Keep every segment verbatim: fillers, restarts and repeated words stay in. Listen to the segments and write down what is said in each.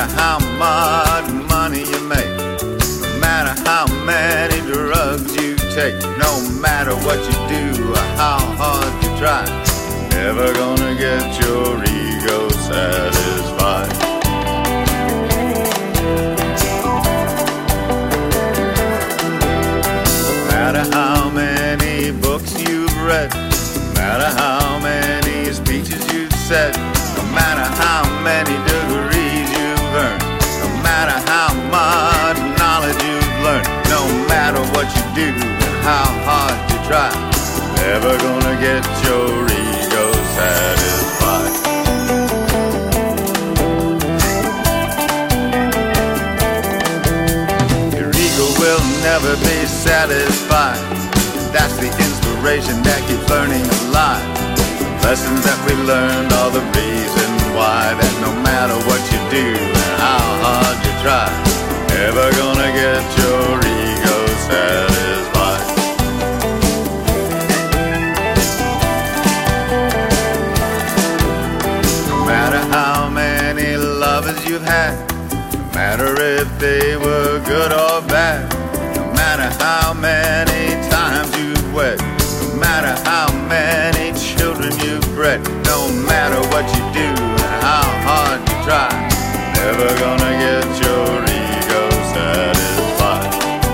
how much money you make, no matter how many drugs you take, no matter what you do or how hard you try, never gonna get your ego satisfied. No matter how many books you've read, no matter how many speeches you've said, no matter how many degrees you've earned, no matter how much knowledge you've learned, no matter what you do and how hard you try, never gonna get your ego satisfied. Your ego will never be satisfied. That's the inspiration that keeps learning a lot. Lessons that we learned are the reason why, that no matter what you do and how hard you try, never gonna get your ego satisfied. No matter how many lovers you've had, no matter if they were good or bad, no matter how many times you've wed, no matter how many children you've bred, no matter what you do and how hard you try, never gonna get your ego satisfied.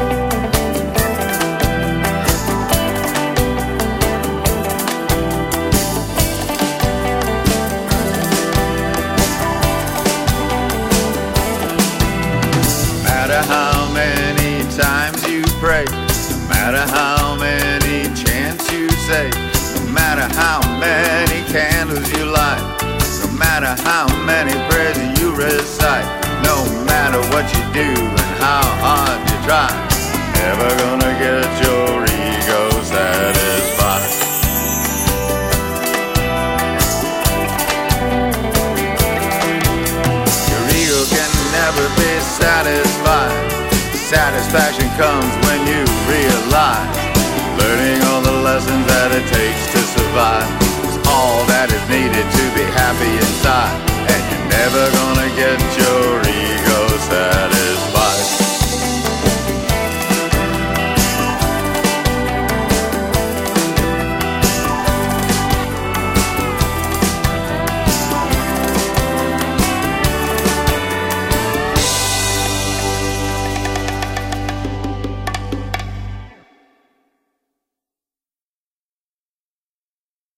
No matter how many times you pray, no matter how many chants you say, no matter how many candles you light, no matter how many prayers you recite, no matter what you do and how hard you try, never gonna get your ego satisfied. Your ego can never be satisfied. Satisfaction comes when you realize learning all the lessons that it takes to survive is all that is needed to be happy inside, and you're never gonna get your ego satisfied.